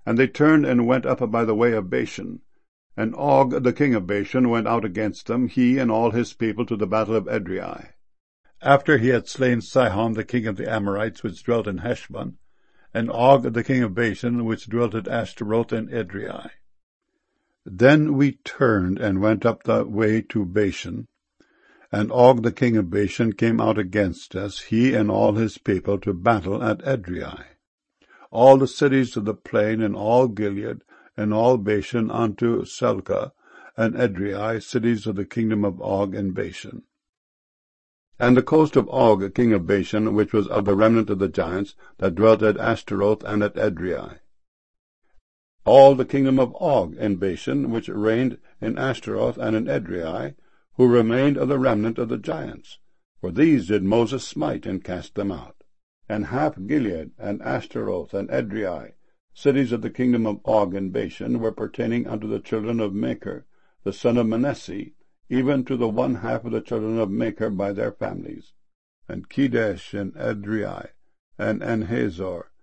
And they turned and went up by the way of Bashan. And Og the king of Bashan went out against them, he and all his people, to the battle of Edrei, after he had slain Sihon the king of the Amorites, which dwelt in Heshbon, and Og the king of Bashan, which dwelt at Ashtaroth and Edrei. Then we turned and went up the way to Bashan, and Og the king of Bashan came out against us, he and all his people, to battle at Edrei. All the cities of the plain, and all Gilead, and all Bashan unto Selcah, and Edrei, cities of the kingdom of Og and Bashan. And the coast of Og king of Bashan, which was of the remnant of the giants, that dwelt at Ashtaroth and at Edrei. All the kingdom of Og and Bashan, which reigned in Ashtaroth and in Edrei, who remained of the remnant of the giants. For these did Moses smite and cast them out. And half Gilead, and Ashtaroth, and Edrei, cities of the kingdom of Og and Bashan, were pertaining unto the children of Machir, the son of Manasseh, even to the one half of the children of Machir by their families. And Kedesh, and Edrei, and Enhazor,